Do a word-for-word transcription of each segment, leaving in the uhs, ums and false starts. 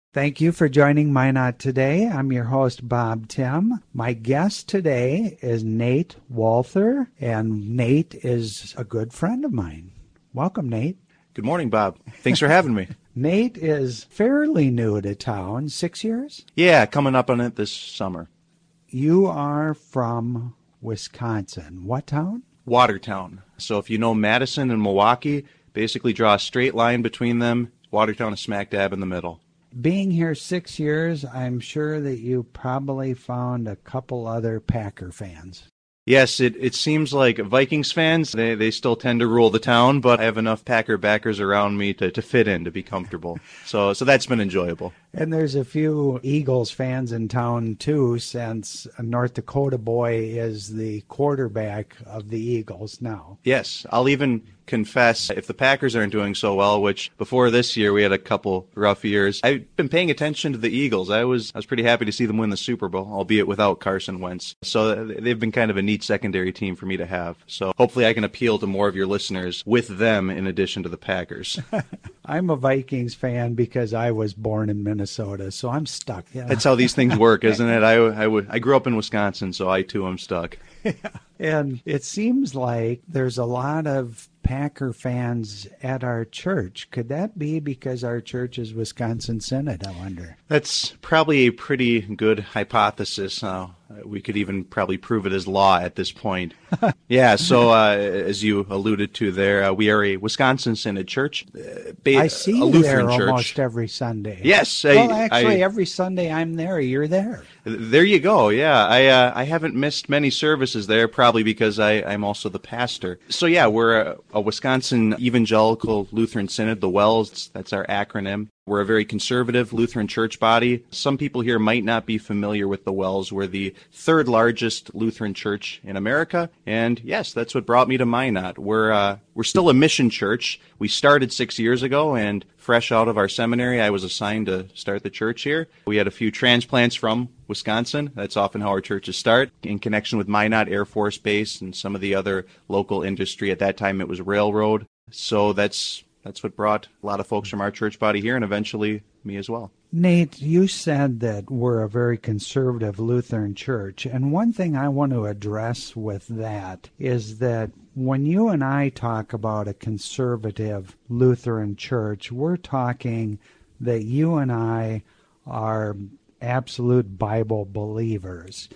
Thank you for joining Minot today. I'm your host, Bob Tim. My guest today is Nate Walther, and Nate is a good friend of mine. Welcome, Nate. Good morning, Bob. Thanks for having me. Nate is fairly new to town, six years? Yeah, coming up on it this summer. You are from Wisconsin. What town? Watertown. So if you know Madison and Milwaukee, basically draw a straight line between them. Watertown is smack dab in the middle. Being here six years, I'm sure that you probably found a couple other Packer fans. Yes, it, it seems like Vikings fans, they, they still tend to rule the town, but I have enough Packer backers around me to, to fit in, to be comfortable. So so that's been enjoyable. And there's a few Eagles fans in town, too, since a North Dakota boy is the quarterback of the Eagles now. Yes, I'll even confess, if the Packers aren't doing so well, which before this year we had a couple rough years, I've been paying attention to the Eagles. I was I was pretty happy to see them win the Super Bowl, albeit without Carson Wentz. So they've been kind of a neat secondary team for me to have. So hopefully I can appeal to more of your listeners with them in addition to the Packers. I'm a Vikings fan because I was born in Minnesota, so I'm stuck. Yeah. That's how these things work, isn't it? I, I, I grew up in Wisconsin, so I too am stuck. Yeah. And it seems like there's a lot of Packer fans at our church. Could that be because our church is Wisconsin Synod, I wonder? That's probably a pretty good hypothesis. Uh, we could even probably prove it as law at this point. Yeah, so uh, as you alluded to there, uh, we are a Wisconsin Synod church. Uh, ba- I see a you Lutheran there church. Almost every Sunday. Yes. Well, I, actually, I, every Sunday I'm there, you're there. There you go. Yeah, I uh, I haven't missed many services there, probably because I, I'm also the pastor. So yeah, we're a, a Wisconsin Evangelical Lutheran Synod, the WELS, that's our acronym. We're a very conservative Lutheran church body. Some people here might not be familiar with the WELS. We're the third largest Lutheran church in America. And yes, that's what brought me to Minot. We're uh, we're still a mission church. We started six years ago, and fresh out of our seminary, I was assigned to start the church here. We had a few transplants from Wisconsin. That's often how our churches start, in connection with Minot Air Force Base and some of the other local industry. At that time, it was railroad. So that's That's what brought a lot of folks from our church body here, and eventually me as well. Nate, you said that we're a very conservative Lutheran church, and one thing I want to address with that is that when you and I talk about a conservative Lutheran church, we're talking that you and I are absolute Bible believers.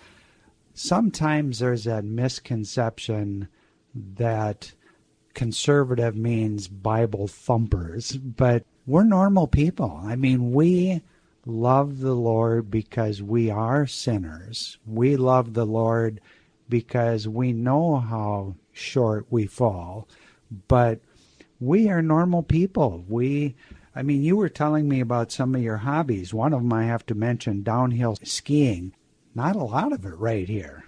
Sometimes there's a misconception that conservative means Bible thumpers, but we're normal people. I mean, we love the Lord because we are sinners. We love the Lord because we know how short we fall, but we are normal people. We, I mean, you were telling me about some of your hobbies. One of them I have to mention, downhill skiing. Not a lot of it right here.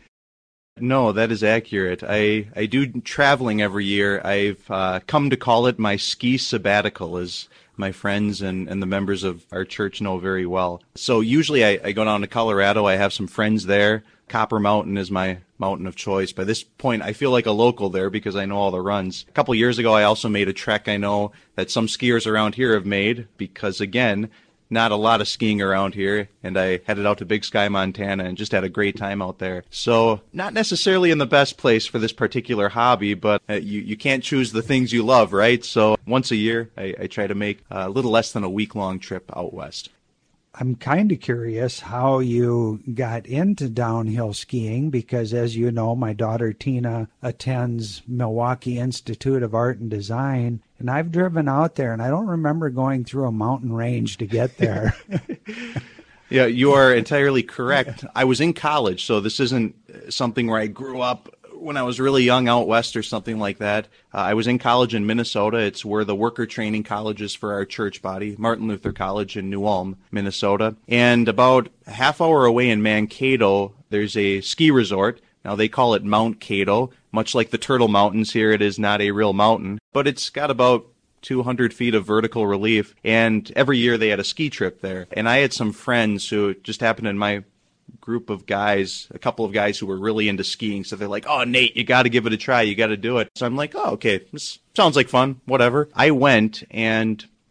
No, that is accurate. I, I do traveling every year. I've uh, come to call it my ski sabbatical, as my friends and, and the members of our church know very well. So usually I, I go down to Colorado. I have some friends there. Copper Mountain is my mountain of choice. By this point, I feel like a local there because I know all the runs. A couple years ago, I also made a trek I know that some skiers around here have made because, again, not a lot of skiing around here, and I headed out to Big Sky, Montana, and just had a great time out there. So not necessarily in the best place for this particular hobby, but uh, you, you can't choose the things you love, right? So once a year, I, I try to make a little less than a week-long trip out west. I'm kind of curious how you got into downhill skiing because, as you know, my daughter Tina attends Milwaukee Institute of Art and Design, and I've driven out there, and I don't remember going through a mountain range to get there. Yeah, you are entirely correct. I was in college, so this isn't something where I grew up when I was really young out west or something like that. Uh, I was in college in Minnesota. It's where the worker training college is for our church body, Martin Luther College in New Ulm, Minnesota. And about a half hour away in Mankato, there's a ski resort. Now, they call it Mount Cato. Much like the Turtle Mountains here, it is not a real mountain, but it's got about two hundred feet of vertical relief. And every year they had a ski trip there. And I had some friends who just happened in my group of guys, a couple of guys who were really into skiing. So they're like, oh, Nate, you got to give it a try. You got to do it. So I'm like, oh, okay, this sounds like fun, whatever. I went, and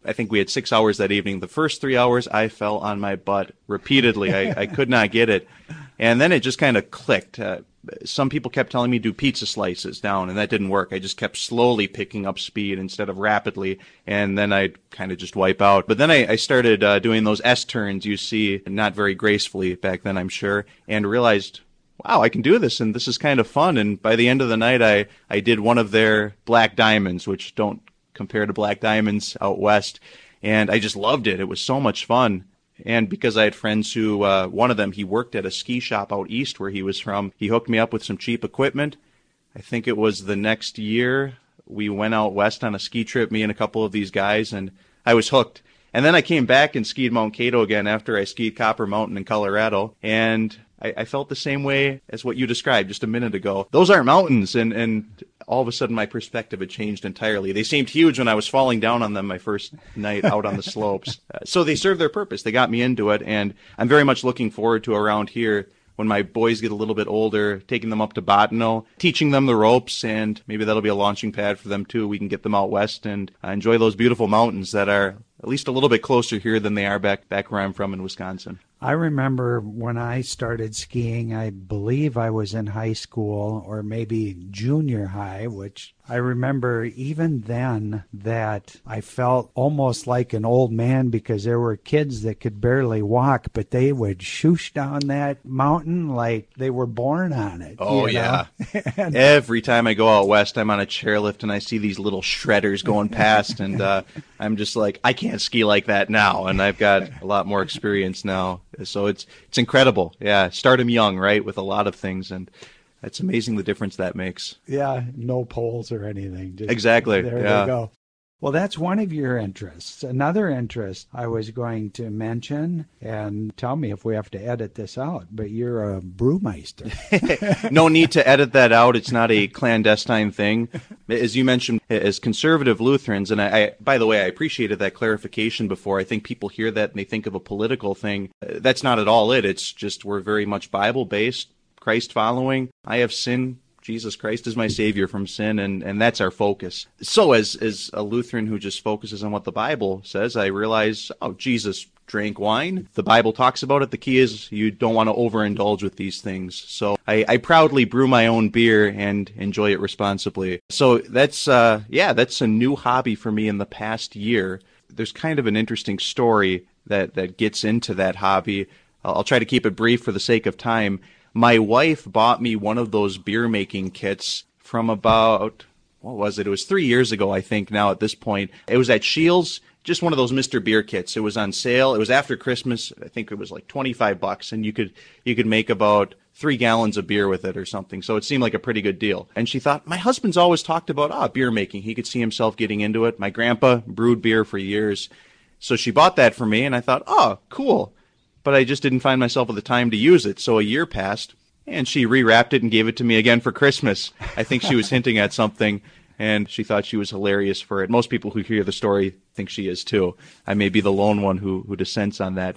I think we had six hours that evening. The first three hours, I fell on my butt repeatedly. I, I could not get it. And then it just kind of clicked. Uh, some people kept telling me do pizza slices down, and that didn't work. I just kept slowly picking up speed instead of rapidly, and then I'd kind of just wipe out. But then I, I started uh, doing those S-turns you see, not very gracefully back then, I'm sure, and realized, wow, I can do this, and this is kind of fun. And by the end of the night, I, I did one of their black diamonds, which don't compare to black diamonds out west, and I just loved it. It was so much fun. And because I had friends who, uh, one of them, he worked at a ski shop out east where he was from. He hooked me up with some cheap equipment. I think it was the next year we went out west on a ski trip, me and a couple of these guys, and I was hooked. And then I came back and skied Mount Cato again after I skied Copper Mountain in Colorado, and I, I felt the same way as what you described just a minute ago. Those aren't mountains, and, and all of a sudden my perspective had changed entirely. They seemed huge when I was falling down on them my first night out on the slopes. Uh, so they served their purpose. They got me into it, and I'm very much looking forward to around here when my boys get a little bit older, taking them up to Bottineau, teaching them the ropes, and maybe that'll be a launching pad for them too. We can get them out west and uh, enjoy those beautiful mountains that are at least a little bit closer here than they are back back where I'm from in Wisconsin. I remember when I started skiing, I believe I was in high school or maybe junior high, which I remember even then that I felt almost like an old man because there were kids that could barely walk, but they would shoosh down that mountain like they were born on it. Oh, you know? yeah. And every time I go out west, I'm on a chairlift and I see these little shredders going past, and uh, I'm just like, I can't ski like that now, and I've got a lot more experience now. So it's it's incredible. Yeah, start them young, right, with a lot of things, and it's amazing the difference that makes. Yeah, no poles or anything. Just, exactly. There yeah. you go. Well, that's one of your interests. Another interest I was going to mention, and tell me if we have to edit this out, but you're a brewmeister. No need to edit that out. It's not a clandestine thing. As you mentioned, as conservative Lutherans, and I, I by the way, I appreciated that clarification before. I think people hear that and they think of a political thing. That's not at all it. It's just we're very much Bible-based, Christ-following. I have sin. Jesus Christ is my Savior from sin, and, and that's our focus. So as as a Lutheran who just focuses on what the Bible says, I realize, oh, Jesus drank wine. The Bible talks about it. The key is you don't want to overindulge with these things. So I, I proudly brew my own beer and enjoy it responsibly. So that's, uh, yeah, that's a new hobby for me in the past year. There's kind of an interesting story that, that gets into that hobby. I'll, I'll try to keep it brief for the sake of time. My wife bought me one of those beer making kits from about, what was it? It was three years ago, I think, now at this point. It was at Shields, just one of those Mister Beer kits. It was on sale. It was after Christmas. I think it was like twenty-five bucks, and you could you could make about three gallons of beer with it or something. So it seemed like a pretty good deal. And she thought, my husband's always talked about, ah, beer making. He could see himself getting into it. My grandpa brewed beer for years. So she bought that for me, and I thought, oh, cool. But I just didn't find myself with the time to use it. So a year passed, and she rewrapped it and gave it to me again for Christmas. I think she was hinting at something, and she thought she was hilarious for it. Most people who hear the story think she is too. I may be the lone one who, who dissents on that.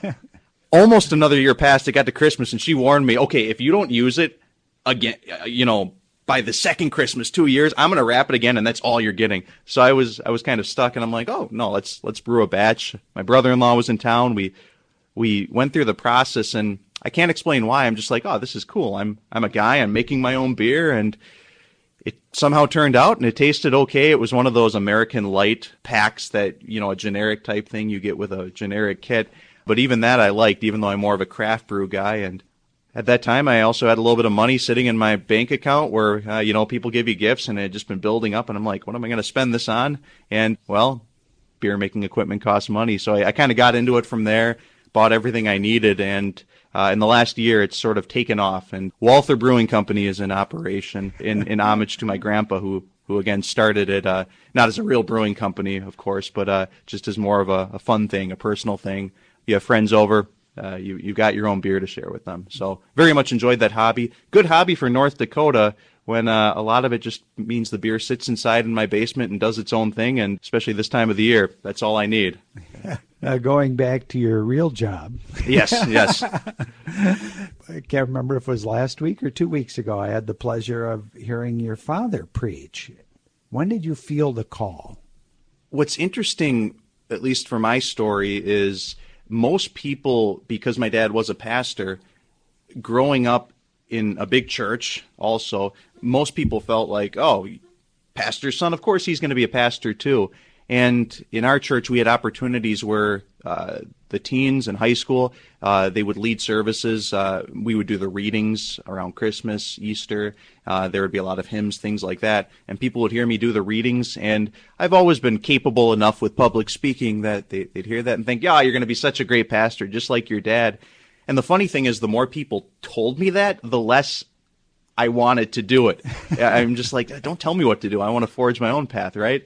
Almost another year passed. It got to Christmas, and she warned me, okay, if you don't use it again, you know, by the second Christmas, two years, I'm going to wrap it again, and that's all you're getting. So I was I was kind of stuck, and I'm like, oh, no, let's let's brew a batch. My brother-in-law was in town. We we went through the process, and I can't explain why. I'm just like, oh, this is cool. I'm I'm a guy. I'm making my own beer, and it somehow turned out, and it tasted okay. It was one of those American Light packs that, you know, a generic type thing you get with a generic kit. But even that I liked, even though I'm more of a craft brew guy. And at that time, I also had a little bit of money sitting in my bank account where, uh, you know, people give you gifts, and it had just been building up. And I'm like, what am I going to spend this on? And, well, beer making equipment costs money. So I, I kind of got into it from there, bought everything I needed, and Uh, in the last year, it's sort of taken off, and Walther Brewing Company is in operation in, in homage to my grandpa, who, who again started it, uh, not as a real brewing company, of course, but uh, just as more of a, a fun thing, a personal thing. You have friends over, uh, you, you got your own beer to share with them. So very much enjoyed that hobby. Good hobby for North Dakota, when uh, a lot of it just means the beer sits inside in my basement and does its own thing, and especially this time of the year, that's all I need. Uh, going back to your real job. Yes, yes. I can't remember if it was last week or two weeks ago. I had the pleasure of hearing your father preach. When did you feel the call? What's interesting at least for my story, is most people, because my dad was a pastor, growing up in a big church also, most people felt like, oh, pastor's son, of course he's going to be a pastor too. And in our church, we had opportunities where uh, the teens in high school, uh, they would lead services. Uh, we would do the readings around Christmas, Easter. Uh, there would be a lot of hymns, things like that. And people would hear me do the readings. And I've always been capable enough with public speaking that they, they'd hear that and think, yeah, you're going to be such a great pastor, just like your dad. And the funny thing is, the more people told me that, the less I wanted to do it. I'm just like, don't tell me what to do. I want to forge my own path, right?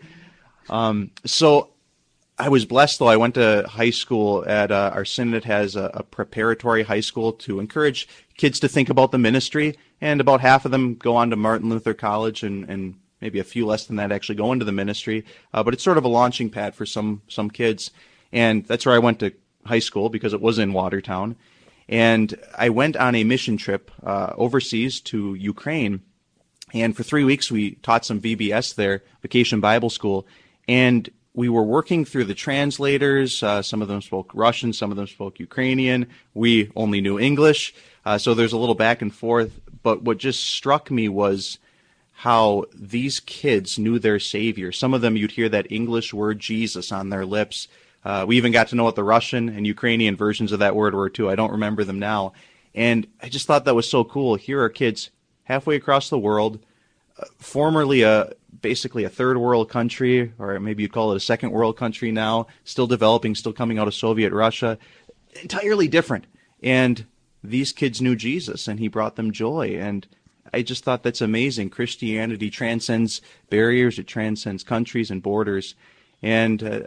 Um, so I was blessed, though. I went to high school at uh, our synod has a, a preparatory high school to encourage kids to think about the ministry, and about half of them go on to Martin Luther College, and, and maybe a few less than that actually go into the ministry. Uh, but it's sort of a launching pad for some some kids, and that's where I went to high school because it was in Watertown. And I went on a mission trip uh, overseas to Ukraine, and for three weeks we taught some V B S there, Vacation Bible School. And we were working through the translators. Uh, some of them spoke Russian, some of them spoke Ukrainian. We only knew English, uh, so there's a little back and forth. But what just struck me was how these kids knew their Savior. Some of them, you'd hear that English word Jesus on their lips. Uh, we even got to know what the Russian and Ukrainian versions of that word were, too. I don't remember them now. And I just thought that was so cool. Here are kids halfway across the world, uh, formerly a basically a third world country, or maybe you'd call it a second world country now, still developing, still coming out of Soviet Russia, entirely different. And these kids knew Jesus, and he brought them joy. And I just thought that's amazing. Christianity transcends barriers, it transcends countries and borders. And uh,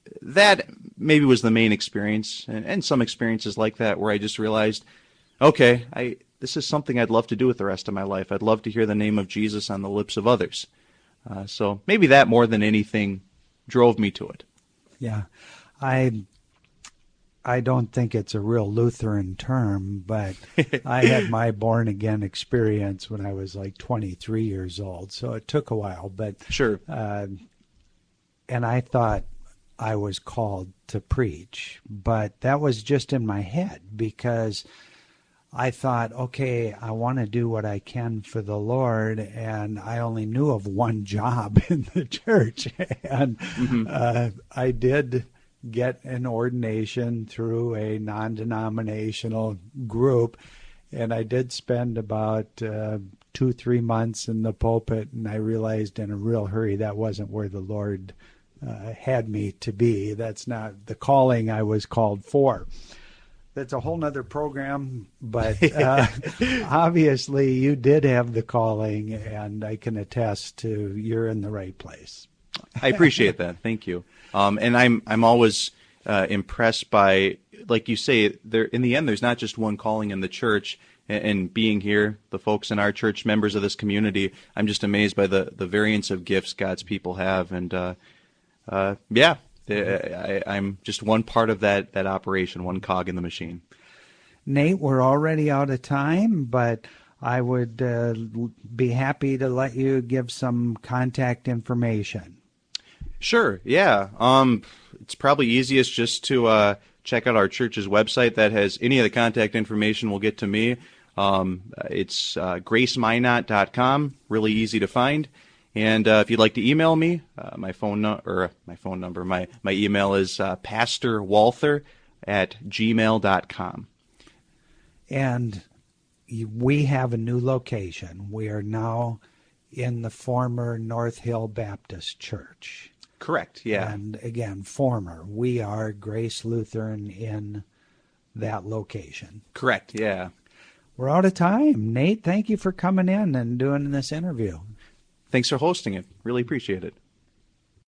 that maybe was the main experience, and, and some experiences like that where I just realized, okay, I this is something I'd love to do with the rest of my life. I'd love to hear the name of Jesus on the lips of others. Uh, so maybe that more than anything drove me to it. Yeah, I I don't think it's a real Lutheran term, but I had my born-again experience when I was like twenty-three years old, so it took a while. But sure, uh, and I thought I was called to preach, but that was just in my head because I thought, okay, I want to do what I can for the Lord, and I only knew of one job in the church. And mm-hmm. uh, I did get an ordination through a non-denominational group, and I did spend about uh, two, three months in the pulpit, and I realized in a real hurry that wasn't where the Lord uh, had me to be. That's not the calling I was called for. That's a whole nother program, but uh, obviously you did have the calling, and I can attest to you're in the right place. I appreciate that. Thank you. Um, and I'm I'm always uh, impressed by, like you say, there in the end, there's not just one calling in the church. And, and being here, the folks in our church, members of this community, I'm just amazed by the, the variance of gifts God's people have. And uh, uh, yeah. I, I'm just one part of that, that operation, one cog in the machine. Nate, we're already out of time, but I would uh, be happy to let you give some contact information. Sure, yeah. Um, it's probably easiest just to uh, check out our church's website that has any of the contact information will get to me. Um, it's uh, grace minot dot com, really easy to find. And uh, if you'd like to email me, uh, my phone no- or uh, my phone number, my, my email is uh, pastor walther at gmail dot com. And we have a new location. We are now in the former North Hill Baptist Church. Correct, yeah. And again, former. We are Grace Lutheran in that location. Correct, yeah. We're out of time. Nate, thank you for coming in and doing this interview. Thanks for hosting it. Really appreciate it.